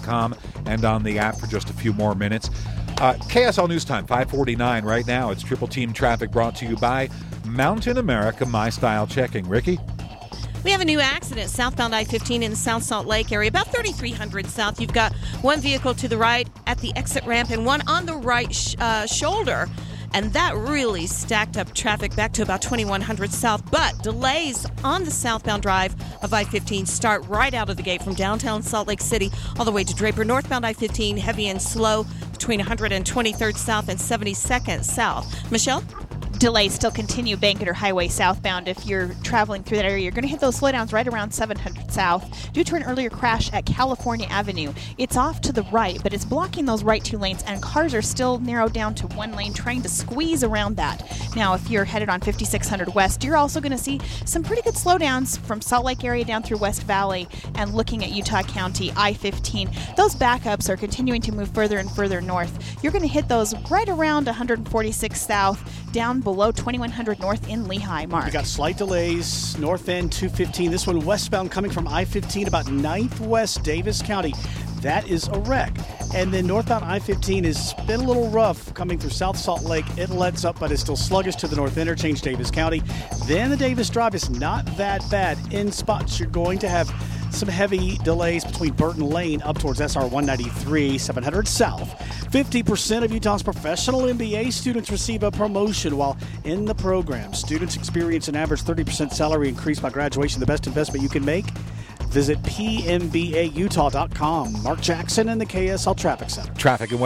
KSL.com and on the app for just a few more minutes. KSL News Time, 5:49 right now. It's Triple Team Traffic brought to you by Mountain America My Style Checking. Ricky? We have a new accident southbound I-15 in the South Salt Lake area, about 3300 south. You've got one vehicle to the right at the exit ramp and one on the right shoulder. And that really stacked up traffic back to about 2100 south. But delays on the southbound drive of I-15 start right out of the gate from downtown Salt Lake City all the way to Draper. Northbound I-15, heavy and slow between 123rd south and 72nd south. Michelle? Delays still continue Bangerter Highway southbound. If you're traveling through that area, you're going to hit those slowdowns right around 700 south due to an earlier crash at California Avenue. It's off to the right, but it's blocking those right two lanes, and cars are still narrowed down to one lane trying to squeeze around that. Now, if you're headed on 5600 West, you're also going to see some pretty good slowdowns from Salt Lake area down through West Valley and looking at Utah County, I-15. Those backups are continuing to move further and further north. You're going to hit those right around 146 south, down below 2100 north in Lehigh. Mark. We got slight delays, north end 215. This one westbound coming from I-15 about 9th West Davis County. That is a wreck. And then northbound I-15 has been a little rough coming through South Salt Lake. It lets up, but it's still sluggish to the north interchange, Davis County. Then the Davis Drive is not that bad. In spots, you're going to have some heavy delays between Burton Lane up towards SR 193, 700 south. 50% of Utah's professional MBA students receive a promotion while in the program. Students experience an average 30% salary increase by graduation. The best investment you can make? Visit pmbautah.com. Mark Jackson in the KSL Traffic Center. Traffic and